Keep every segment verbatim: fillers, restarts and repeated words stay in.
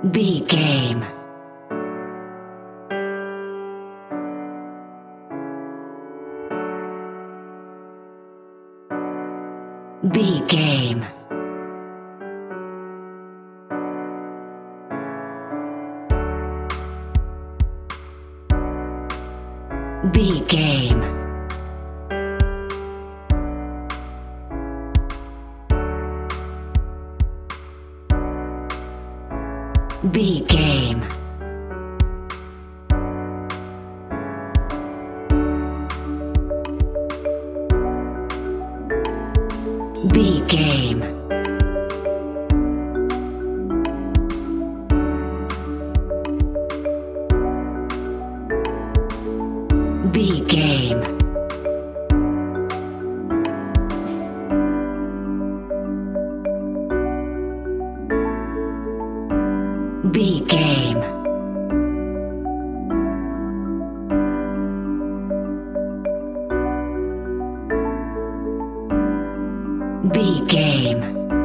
B game. B game. B game. B game. B game. B game. B game. B game.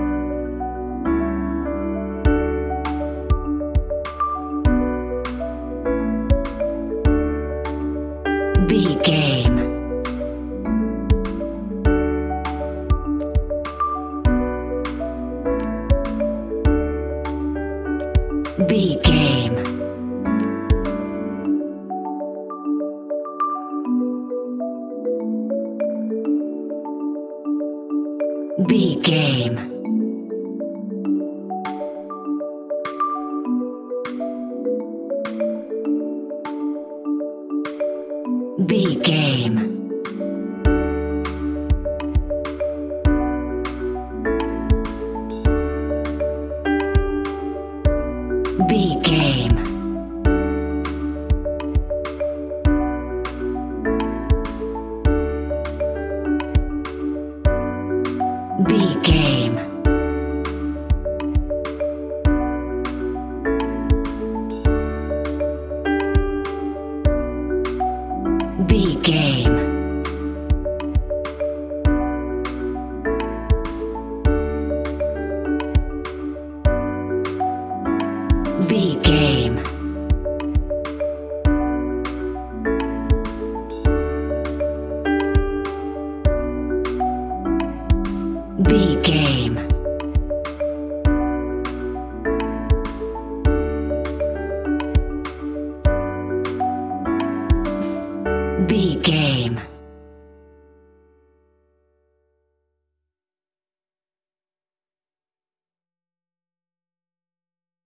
B game. B game. B game. B game. B game. B game. B game. B game.